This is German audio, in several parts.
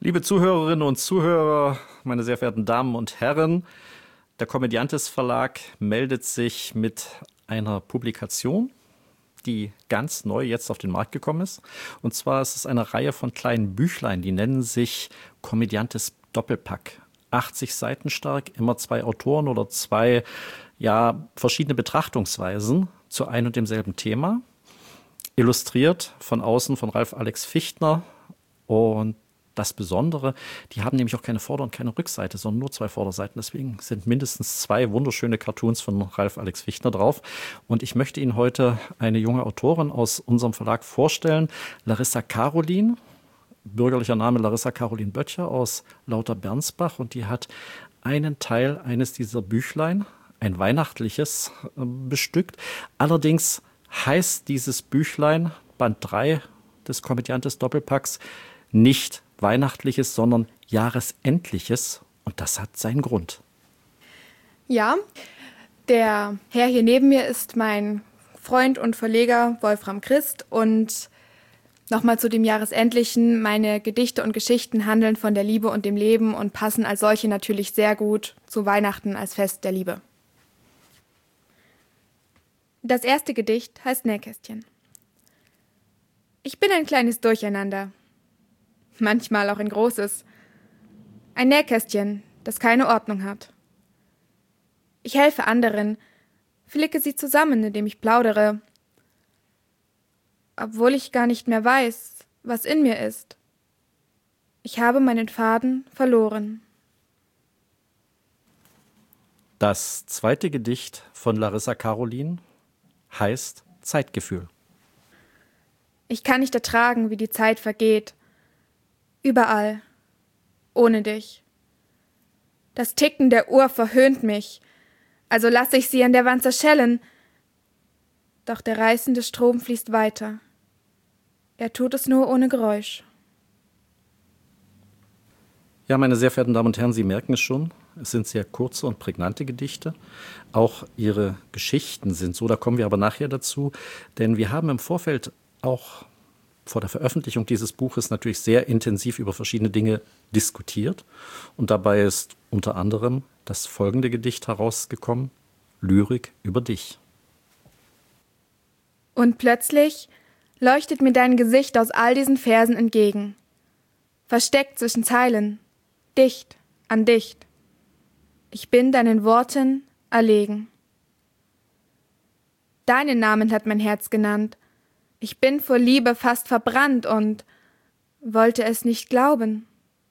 Liebe Zuhörerinnen und Zuhörer, meine sehr verehrten Damen und Herren, der Komödiantes Verlag meldet sich mit einer Publikation, die ganz neu jetzt auf den Markt gekommen ist. Und zwar ist es eine Reihe von kleinen Büchlein, die nennen sich Komödiantes Doppelpack. 80 Seiten stark, immer zwei Autoren oder zwei verschiedene Betrachtungsweisen zu ein und demselben Thema. Illustriert von außen von Ralf Alex Fichtner. Und das Besondere, die haben nämlich auch keine Vorder- und keine Rückseite, sondern nur zwei Vorderseiten. Deswegen sind mindestens zwei wunderschöne Cartoons von Ralf Alex Fichtner drauf. Und ich möchte Ihnen heute eine junge Autorin aus unserem Verlag vorstellen, Larissa Karolin, bürgerlicher Name Larissa Karolin Böttcher aus Lauter-Bernsbach. Und die hat einen Teil eines dieser Büchlein, ein weihnachtliches, bestückt. Allerdings heißt dieses Büchlein, Band 3 des Komödiantes Doppelpacks, nicht Weihnachtliches, sondern Jahresendliches. Und das hat seinen Grund. Ja, der Herr hier neben mir ist mein Freund und Verleger Wolfram Christ. Und nochmal zu dem Jahresendlichen. Meine Gedichte und Geschichten handeln von der Liebe und dem Leben und passen als solche natürlich sehr gut zu Weihnachten als Fest der Liebe. Das erste Gedicht heißt Nähkästchen. Ich bin ein kleines Durcheinander. Manchmal auch ein großes. Ein Nähkästchen, das keine Ordnung hat. Ich helfe anderen, flicke sie zusammen, indem ich plaudere, obwohl ich gar nicht mehr weiß, was in mir ist. Ich habe meinen Faden verloren. Das zweite Gedicht von Larissa Karolin heißt Zeitgefühl. Ich kann nicht ertragen, wie die Zeit vergeht. Überall, ohne dich. Das Ticken der Uhr verhöhnt mich, also lasse ich sie an der Wand zerschellen. Doch der reißende Strom fließt weiter. Er tut es nur ohne Geräusch. Ja, meine sehr verehrten Damen und Herren, Sie merken es schon, es sind sehr kurze und prägnante Gedichte. Auch Ihre Geschichten sind so, da kommen wir aber nachher dazu. Denn wir haben im Vorfeld auch vor der Veröffentlichung dieses Buches natürlich sehr intensiv über verschiedene Dinge diskutiert. Und dabei ist unter anderem das folgende Gedicht herausgekommen: Lyrik über dich. Und plötzlich leuchtet mir dein Gesicht aus all diesen Versen entgegen. Versteckt zwischen Zeilen, dicht an dicht. Ich bin deinen Worten erlegen. Deinen Namen hat mein Herz genannt. Ich bin vor Liebe fast verbrannt und wollte es nicht glauben.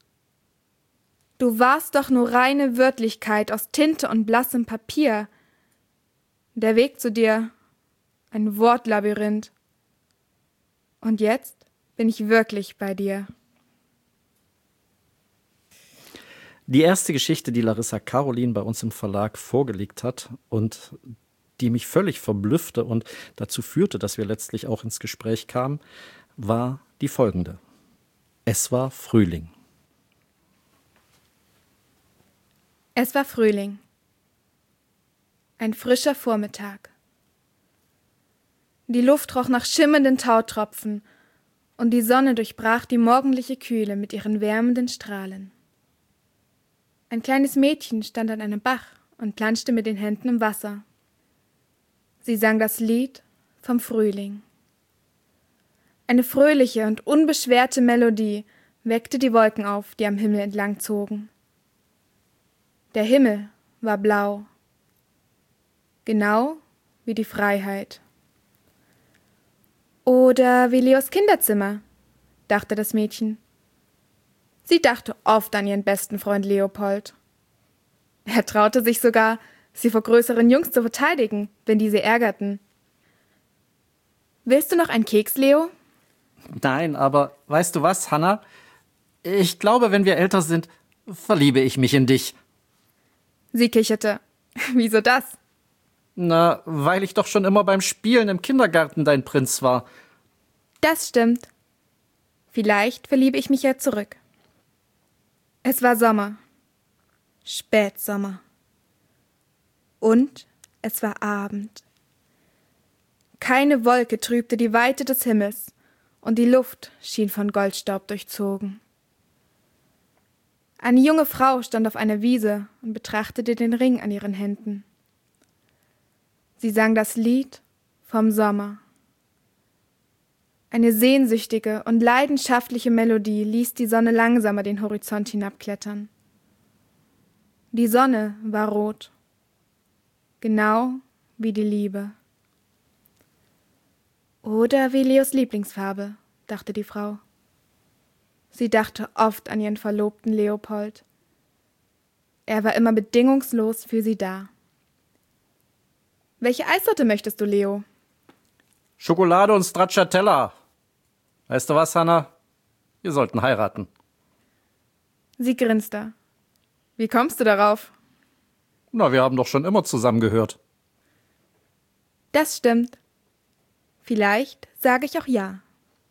Du warst doch nur reine Wörtlichkeit aus Tinte und blassem Papier. Der Weg zu dir, ein Wortlabyrinth. Und jetzt bin ich wirklich bei dir. Die erste Geschichte, die Larissa Karolin bei uns im Verlag vorgelegt hat und die mich völlig verblüffte und dazu führte, dass wir letztlich auch ins Gespräch kamen, war die folgende. Es war Frühling. Es war Frühling. Ein frischer Vormittag. Die Luft roch nach schimmernden Tautropfen und die Sonne durchbrach die morgendliche Kühle mit ihren wärmenden Strahlen. Ein kleines Mädchen stand an einem Bach und planschte mit den Händen im Wasser. Sie sang das Lied vom Frühling. Eine fröhliche und unbeschwerte Melodie weckte die Wolken auf, die am Himmel entlang zogen. Der Himmel war blau, genau wie die Freiheit. Oder wie Leos Kinderzimmer, dachte das Mädchen. Sie dachte oft an ihren besten Freund Leopold. Er traute sich sogar, sie vor größeren Jungs zu verteidigen, wenn diese ärgerten. Willst du noch einen Keks, Leo? Nein, aber weißt du was, Hannah? Ich glaube, wenn wir älter sind, verliebe ich mich in dich. Sie kicherte. Wieso das? Na, weil ich doch schon immer beim Spielen im Kindergarten dein Prinz war. Das stimmt. Vielleicht verliebe ich mich ja zurück. Es war Sommer. Spätsommer. Und es war Abend. Keine Wolke trübte die Weite des Himmels, und die Luft schien von Goldstaub durchzogen. Eine junge Frau stand auf einer Wiese und betrachtete den Ring an ihren Händen. Sie sang das Lied vom Sommer. Eine sehnsüchtige und leidenschaftliche Melodie ließ die Sonne langsamer den Horizont hinabklettern. Die Sonne war rot, genau wie die Liebe. Oder wie Leos Lieblingsfarbe, dachte die Frau. Sie dachte oft an ihren Verlobten Leopold. Er war immer bedingungslos für sie da. Welche Eissorte möchtest du, Leo? Schokolade und Stracciatella. Weißt du was, Hanna? Wir sollten heiraten. Sie grinste. Wie kommst du darauf? Na, wir haben doch schon immer zusammengehört. Das stimmt. Vielleicht sage ich auch ja.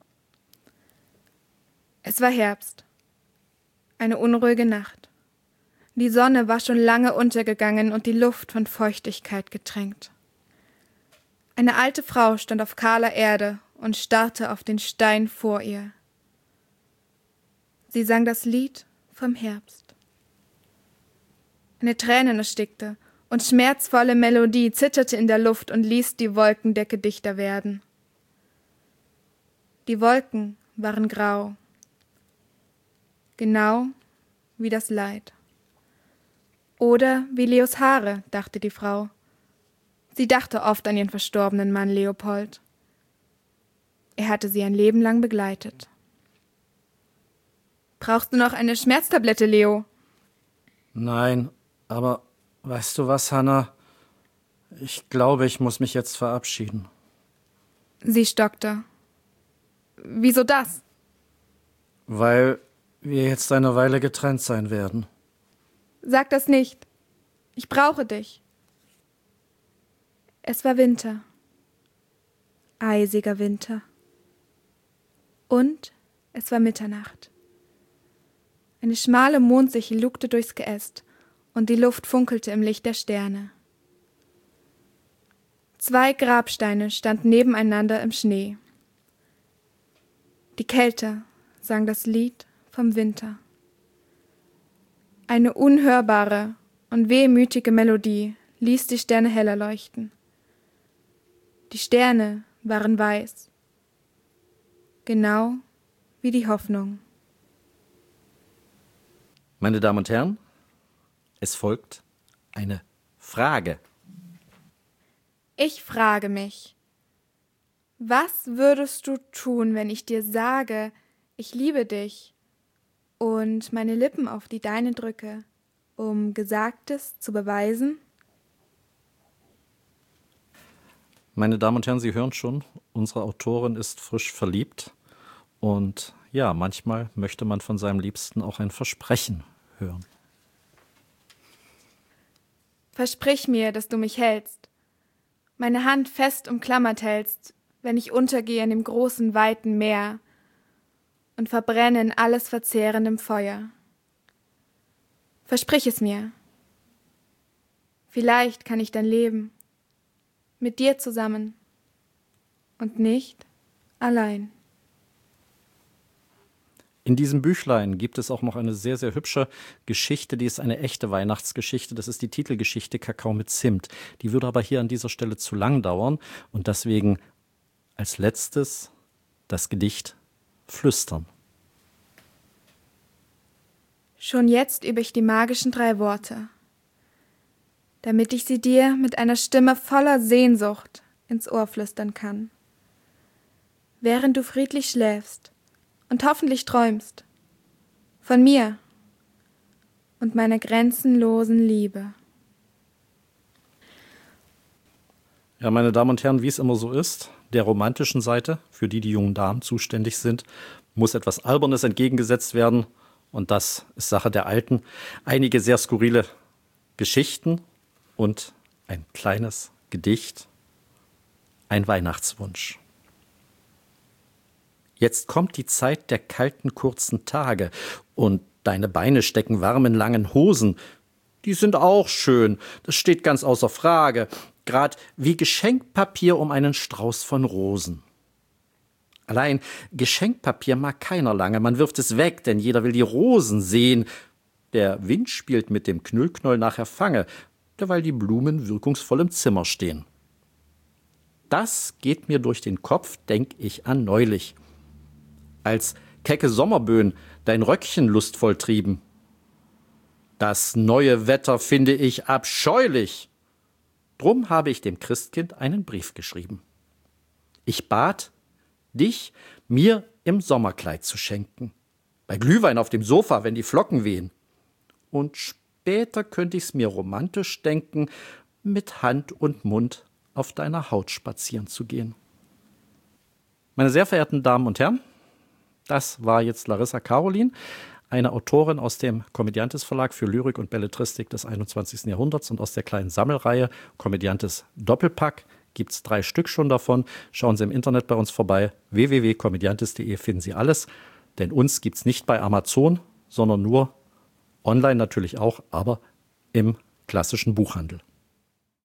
Es war Herbst. Eine unruhige Nacht. Die Sonne war schon lange untergegangen und die Luft von Feuchtigkeit getränkt. Eine alte Frau stand auf kahler Erde und starrte auf den Stein vor ihr. Sie sang das Lied vom Herbst. Eine Träne erstickte und schmerzvolle Melodie zitterte in der Luft und ließ die Wolkendecke dichter werden. Die Wolken waren grau, genau wie das Leid. Oder wie Leos Haare, dachte die Frau. Sie dachte oft an ihren verstorbenen Mann Leopold. Er hatte sie ein Leben lang begleitet. Brauchst du noch eine Schmerztablette, Leo? Nein, aber weißt du was, Hanna? Ich glaube, ich muss mich jetzt verabschieden. Sie stockte. Wieso das? Weil wir jetzt eine Weile getrennt sein werden. Sag das nicht. Ich brauche dich. Es war Winter. Eisiger Winter. Und es war Mitternacht. Eine schmale Mondsichel lugte durchs Geäst und die Luft funkelte im Licht der Sterne. 2 Grabsteine standen nebeneinander im Schnee. Die Kälte sang das Lied vom Winter. Eine unhörbare und wehmütige Melodie ließ die Sterne heller leuchten. Die Sterne waren weiß, genau wie die Hoffnung. Meine Damen und Herren, es folgt eine Frage. Ich frage mich, was würdest du tun, wenn ich dir sage, ich liebe dich und meine Lippen auf die deine drücke, um Gesagtes zu beweisen? Meine Damen und Herren, Sie hören schon, unsere Autorin ist frisch verliebt. Und ja, manchmal möchte man von seinem Liebsten auch ein Versprechen hören. Versprich mir, dass du mich hältst, meine Hand fest umklammert hältst, wenn ich untergehe in dem großen, weiten Meer und verbrenne in alles verzehrendem Feuer. Versprich es mir. Vielleicht kann ich dann leben, mit dir zusammen und nicht allein. In diesem Büchlein gibt es auch noch eine sehr, sehr hübsche Geschichte, die ist eine echte Weihnachtsgeschichte. Das ist die Titelgeschichte Kakao mit Zimt. Die würde aber hier an dieser Stelle zu lang dauern und deswegen als letztes das Gedicht Flüstern. Schon jetzt übe ich die magischen 3 Worte, damit ich sie dir mit einer Stimme voller Sehnsucht ins Ohr flüstern kann. Während du friedlich schläfst und hoffentlich träumst von mir und meiner grenzenlosen Liebe. Ja, meine Damen und Herren, wie es immer so ist, der romantischen Seite, für die jungen Damen zuständig sind, muss etwas Albernes entgegengesetzt werden. Und das ist Sache der Alten. Einige sehr skurrile Geschichten und ein kleines Gedicht, ein Weihnachtswunsch. Jetzt kommt die Zeit der kalten, kurzen Tage und deine Beine stecken warm in langen Hosen. Die sind auch schön, das steht ganz außer Frage. Grad wie Geschenkpapier um einen Strauß von Rosen. Allein Geschenkpapier mag keiner lange, man wirft es weg, denn jeder will die Rosen sehen. Der Wind spielt mit dem Knüllknoll nachher Fange, derweil die Blumen wirkungsvoll im Zimmer stehen. Das geht mir durch den Kopf, denk ich an neulich. Als kecke Sommerböen dein Röckchen lustvoll trieben. Das neue Wetter finde ich abscheulich. Drum habe ich dem Christkind einen Brief geschrieben. Ich bat, dich mir im Sommerkleid zu schenken. Bei Glühwein auf dem Sofa, wenn die Flocken wehen. Und später könnte ich's mir romantisch denken, mit Hand und Mund auf deiner Haut spazieren zu gehen. Meine sehr verehrten Damen und Herren, das war jetzt Larissa Karolin, eine Autorin aus dem Komödiantes Verlag für Lyrik und Belletristik des 21. Jahrhunderts und aus der kleinen Sammelreihe Komödiantes Doppelpack. Gibt es 3 Stück schon davon. Schauen Sie im Internet bei uns vorbei. www.komödiantes.de finden Sie alles. Denn uns gibt es nicht bei Amazon, sondern nur online natürlich auch, aber im klassischen Buchhandel.